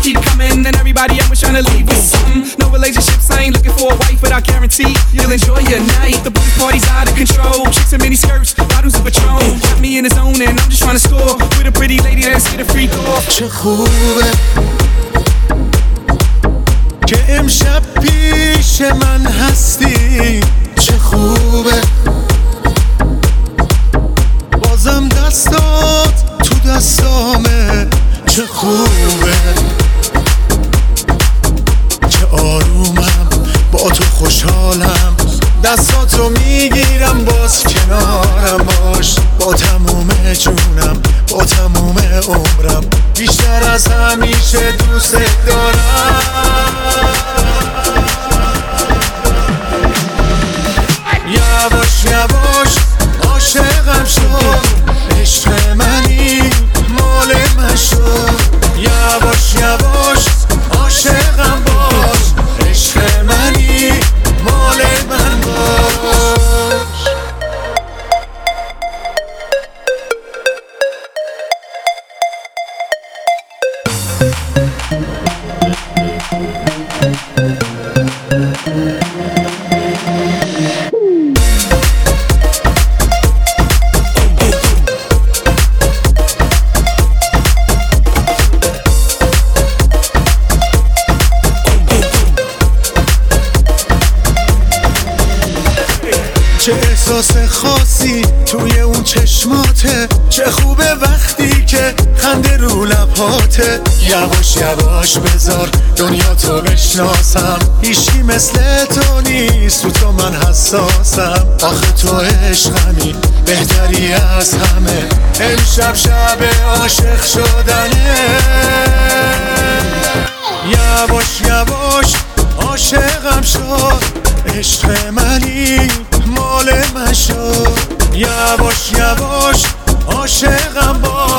keep coming, and everybody else was trying to leave with something. No relationships, I ain't looking for a wife, but I guarantee you'll enjoy your night. The booty party's out of control, chicks in mini skirts, bottles of Patron. Got me in the zone and I'm just trying to score with a pretty lady that's get a freak off. چه خوبه که امشب پیش من هستی، چه خوبه بازم دستات تو دستامه، چه خوبه که آرومم با تو خوشحالم، دستاتو میگیرم باز کنارم باش، با تموم جونم با تموم عمرم، بیشتر از همیشه دوست دارم. یواش یواش عاشقم شد، عشق منی مال من شد، یواش یواش عاشقم باش، عشق منی مال من باش. چه احساس خاصی توی اون چشماته، چه خوبه وقتی که خنده رو لبهاته، یواش یواش بذار دنیا تو بشناسم، هیچی مثل تو نیست، تو تو من حساسم، آخه تو عشقمی بهتری از همه، امشب شب عاشق شدنه، یواش یواش عاشقم شد، عشق منی مال من شد، یواش یواش عاشقم باش.